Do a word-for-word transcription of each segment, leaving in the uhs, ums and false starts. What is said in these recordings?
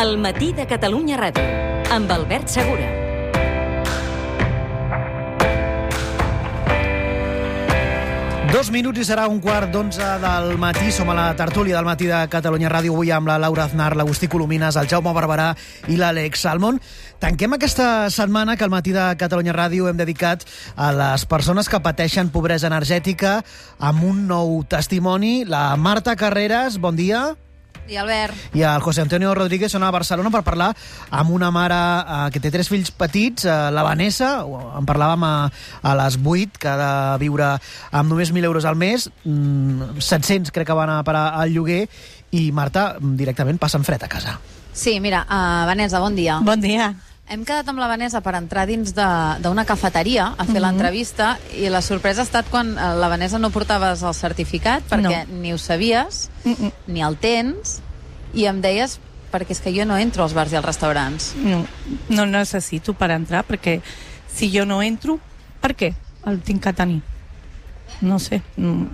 El matí de Catalunya Ràdio, amb Albert Segura. Dos minuts i serà un quart d'onze del matí. Som a la tertúlia del matí de Catalunya Ràdio, avui amb la Laura Aznar, l'Agustí Colomines, el Jaume Barberà i l'Àlex Salmon. Tanquem aquesta setmana que al matí de Catalunya Ràdio hem dedicat a les persones que pateixen pobresa energètica amb un nou testimoni. La Marta Carreras, bon dia. I Albert. I el José Antonio Rodríguez són a Barcelona per parlar amb una mare eh, que té tres fills petits, eh, la Vanessa, en parlàvem a, a les vuit, que ha de viure amb només mil euros al mes, mm, set-cents crec que van a parar al lloguer, i Marta, directament passen fred a casa. Sí, mira, uh, Vanessa, bon dia. Bon dia. Hem quedat amb la Vanessa per entrar dins d'una cafeteria a fer mm-hmm. l'entrevista, i la sorpresa ha estat quan uh, la Vanessa no portaves el certificat, perquè no. ni ho sabies, Mm-mm. ni el tens, i em deies, perquè és que jo no entro als bars i als restaurants. No, no necessito per entrar, perquè si jo no entro, per què el tinc que tenir? No sé. No,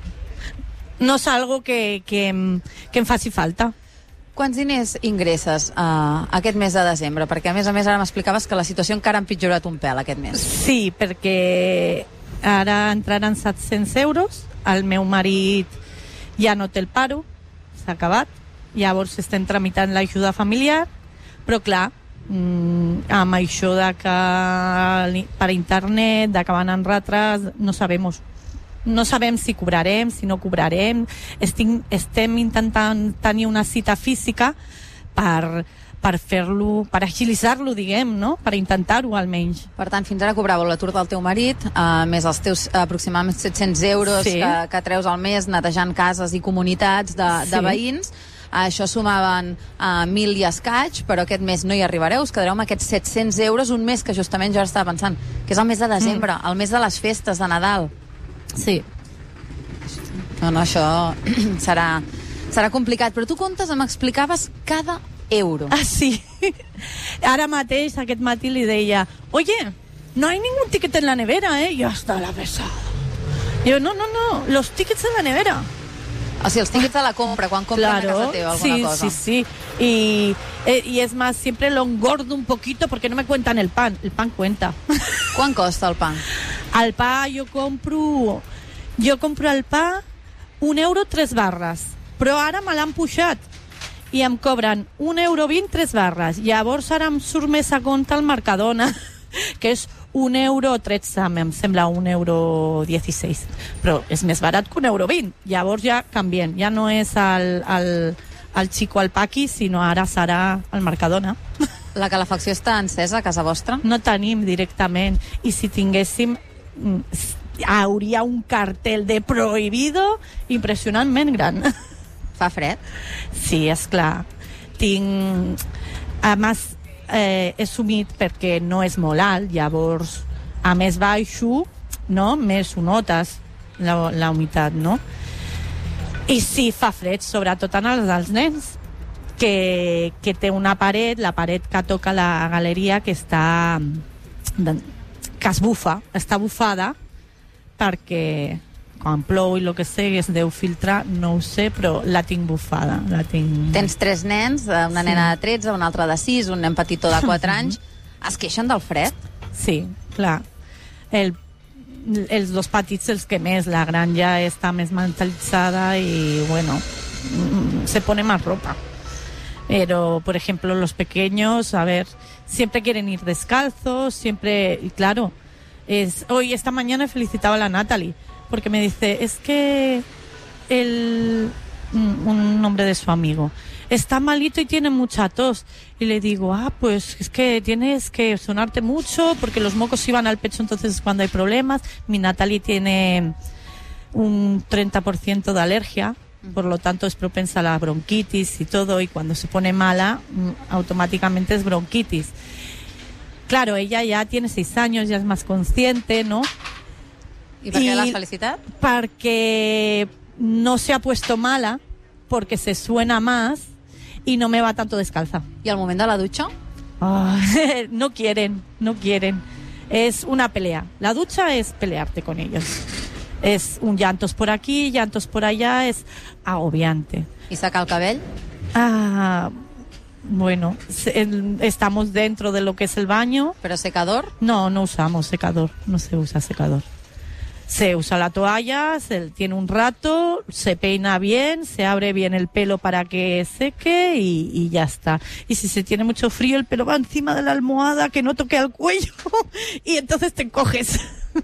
no és algo que, que, em, que em faci falta. Quants diners ingresses uh, aquest mes de desembre? Perquè, a més a més, ara m'explicaves que la situació encara ha empitjorat un pèl aquest mes. Sí, perquè ara entraran set-cents euros, el meu marit ja no té el paro, s'ha acabat, llavors estem tramitant l'ajuda familiar, però clar, mmm, amb això de que per internet, de que van en retras, no sabem no sabem si cobrarem, si no cobrarem. Estim, estem intentant tenir una cita física per, per fer-lo, per agilitzar-lo, diguem, no? Per intentar-ho almenys. Per tant, fins ara cobràveu l'atur del teu marit, uh, més els teus uh, aproximadament set-cents euros sí. que, que treus al mes netejant cases i comunitats de, sí. de veïns. Uh, això sumaven uh, mil i escaig, però aquest mes no hi arribareu, us quedareu amb aquests set-cents euros, un mes que justament jo estava pensant, que és el mes de desembre, mm. el mes de les festes de Nadal. Sí. No, no, això serà, serà complicat, però tu comptes, m'explicaves cada euro. Ah, sí. Ara mateix, aquest matí li deia, oye, no hay ningún ticket en la nevera, eh? Ya está la pesada. Yo, no, no, no, los tickets en la nevera. O sigui, els tickets de la compra, quan compren claro, a casa teva alguna sí, cosa. Sí, sí, sí. Y, eh, y es más, siempre lo engordo un poquito porque no me cuentan el pan. El pan cuenta. Quan costa el pan? El pa jo compro... Jo compro el pa un euro tres barres. Però ara me l'han pujat. I em cobren un euro vint tres barres. Llavors ara em surt més a compte el Mercadona, que és un euro tretze, em sembla un euro dieciséis. Però és més barat que un euro vint. Llavors ja canvien. Ja no és el, el, el Chico al Paqui, sinó ara serà el Mercadona. La calefacció està encesa a casa vostra? No tenim directament. I si tinguéssim, hauria un cartel de prohibido impressionantment gran. Fa fred? Sí, és clar. Tinc... A més, eh, és humit perquè no és molt alt, llavors, a més baixo, no? Més ho notes, la, la humitat, no? I sí, fa fred, sobretot en els dels nens, que, que té una paret, la paret que toca la galeria, que està... que es bufa, està bufada, perquè quan plou i el que sé es deu filtrar, no ho sé, però la tinc bufada. La tinc... Tens tres nens, una sí. nena de tretze, una altra de sis, un nen petitó de quatre anys. Es queixen del fred? Sí, clar. El, els dos petits, els que més, la gran ja està més mentalitzada y bueno, se pone más ropa. Pero, por ejemplo, los pequeños, a ver, siempre quieren ir descalzos, siempre, y claro, es, hoy, esta mañana he felicitado a la Natalie, porque me dice, es que el, un nombre de su amigo, está malito y tiene mucha tos. Y le digo, ah, pues es que tienes que sonarte mucho, porque los mocos iban al pecho, entonces es cuando hay problemas. Mi Natalie tiene un treinta por ciento de alergia, por lo tanto es propensa a la bronquitis y todo, y cuando se pone mala, automáticamente es bronquitis. Claro, ella ya tiene seis años, ya es más consciente, ¿no? ¿Y por qué la has felicitat? Porque no se ha puesto mala, porque se suena más y no me va tanto descalza. ¿Y al momento de la ducha? Oh, no quieren, no quieren. Es una pelea. La ducha es pelearte con ellos. Es un llantos por aquí, llantos por allá, es agobiante. ¿Y saca el cabell? Ah, bueno, estamos dentro de lo que es el baño. ¿Pero secador? No, no usamos secador, no se usa secador. Se usa la toalla, se tiene un rato, se peina bien, se abre bien el pelo para que seque y, y ya está. Y si se tiene mucho frío, el pelo va encima de la almohada, que no toque al cuello, y entonces te encoges.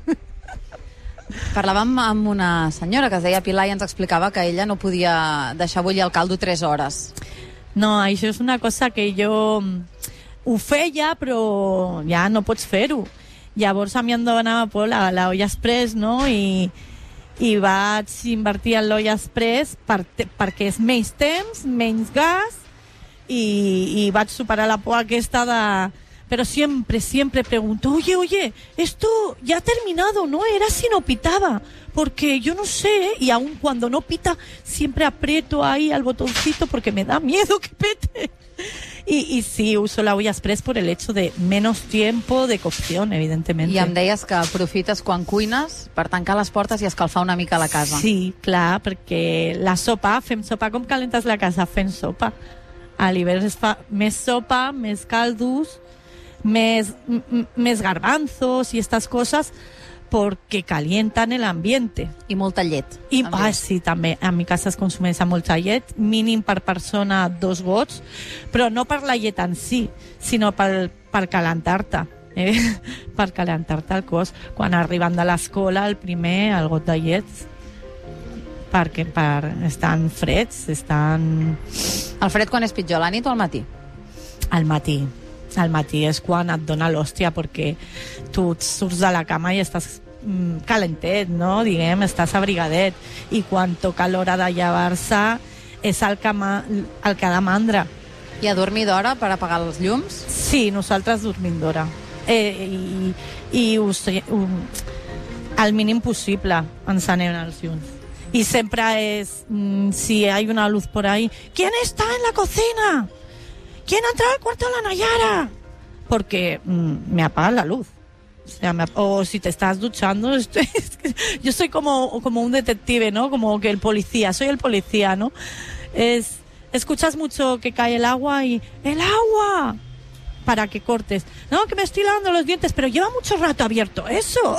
Parlàvem amb una senyora que es deia Pilar i ens explicava que ella no podia deixar bullir el caldo tres hores. No, això és una cosa que jo ho feia, però ja no pots fer-ho. Llavors a mi em donava por la, la olla express, no? I, i vaig invertir en l'olla express per, perquè és menys temps, menys gas, i, i vaig superar la por aquesta de... Pero siempre, siempre pregunto, oye, oye, esto ya ha terminado, ¿no? Era si no pitaba, porque yo no sé, ¿eh? Y aun cuando no pita, siempre aprieto ahí al botoncito porque me da miedo que pete. Y, y sí, uso la olla express por el hecho de menos tiempo de cocción, evidentemente. I em deies que aprofites quan cuines per tancar les portes i escalfar una mica la casa. Sí, clar, perquè la sopa, fem sopa com calentes la casa, fem sopa. A l'hivern es fa més sopa, més caldos, més, més garbanzos y estas cosas, porque calientan el ambiente. I molta llet. I, ah, sí, també. A mi casa es consumeix molta llet, mínim per persona dos gots, però no per la llet en si, sinó per, per calentar-te. Eh? Per calentar-te el cos. Quan arriben de l'escola, el primer, el got de llet, perquè per, estan freds, estan... El fred quan és pitjor, a la nit o al matí? Al matí. Al matí és quan et dona l'hòstia, perquè tu surts de la cama i estàs mm, calentet, no? Diguem, estàs abrigadet, i quan toca l'hora de llevar-se és el que, ma, el que ha de mandra. I a dormir d'hora per apagar els llums? Sí, nosaltres dormim d'hora. Eh, I i us, um, al mínim possible encenem els llums. Y siempre es, mmm, si hay una luz por ahí, ¿quién está en la cocina? ¿Quién ha entrado al cuarto de la Nayara? Porque mmm, me apaga la luz. O, sea, me, o si te estás duchando, estoy, es que yo soy como, como un detective, ¿no? Como que el policía, soy el policía, ¿no? Es, escuchas mucho que cae el agua y ¡el agua! Para que cortes. No, que me estoy lavando los dientes, pero lleva mucho rato abierto eso.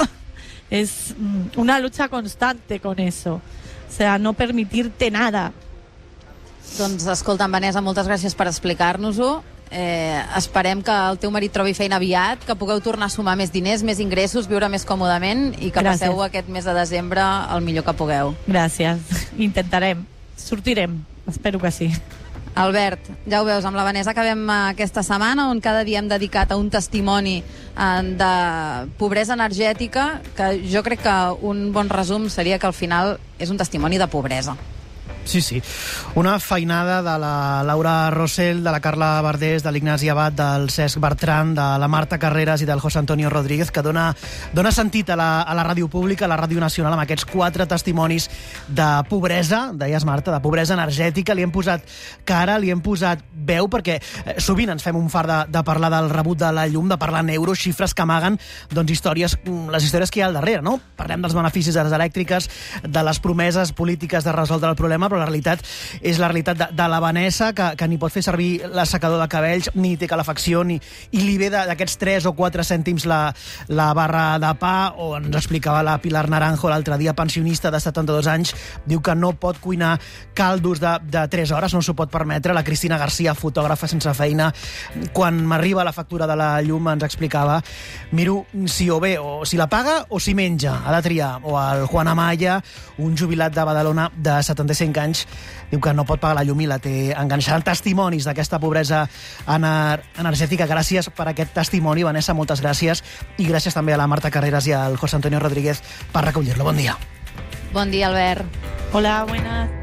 Es mmm, una lucha constante con eso. O sea, no permitir-te nada. Doncs escolta, Vanessa, moltes gràcies per explicar-nos-ho. Eh, esperem que el teu marit trobi feina aviat, que pugueu tornar a sumar més diners, més ingressos, viure més còmodament i que gràcies. Passeu aquest mes de desembre el millor que pugueu. Gràcies. Intentarem. Sortirem. Espero que sí. Albert, ja ho veus, amb la Vanessa acabem aquesta setmana on cada dia hem dedicat a un testimoni de pobresa energètica, que jo crec que un bon resum seria que al final és un testimoni de pobresa. Sí, sí. Una feinada de la Laura Rosell, de la Carla Verdés, de l'Ignasi Abad, del Cesc Bertran, de la Marta Carreras i del José Antonio Rodríguez, que dona, dona sentit a la, a la ràdio pública, a la ràdio nacional, amb aquests quatre testimonis de pobresa, deies Marta, de pobresa energètica. Li hem posat cara, li hem posat veu, perquè eh, sovint ens fem un far de, de parlar del rebut de la llum, de parlar en euros, xifres que amaguen doncs, històries, les històries que hi ha al darrere, no? Parlem dels beneficis de les elèctriques, de les promeses polítiques de resoldre el problema, però la realitat és la realitat de, de la Vanessa, que, que ni pot fer servir l'assecador de cabells, ni té calefacció, ni, i li ve d'aquests tres o quatre cèntims la, la barra de pa, o ens explicava la Pilar Naranjo l'altre dia, pensionista de setanta-dos anys, diu que no pot cuinar caldos de, de tres hores, no s'ho pot permetre. La Cristina García, fotògrafa sense feina, quan m'arriba la factura de la llum ens explicava, miro si o bé, o si la paga o si menja, ha de triar. O el Juan Amaya, un jubilat de Badalona de setanta-cinc anys, diu que no pot pagar la llum i la té enganxada. Testimonis d'aquesta pobresa ener energètica. Gràcies per aquest testimoni, Vanessa, moltes gràcies. I gràcies també a la Marta Carreras i al José Antonio Rodríguez per recollir-lo. Bon dia. Bon dia, Albert. Hola, buenas.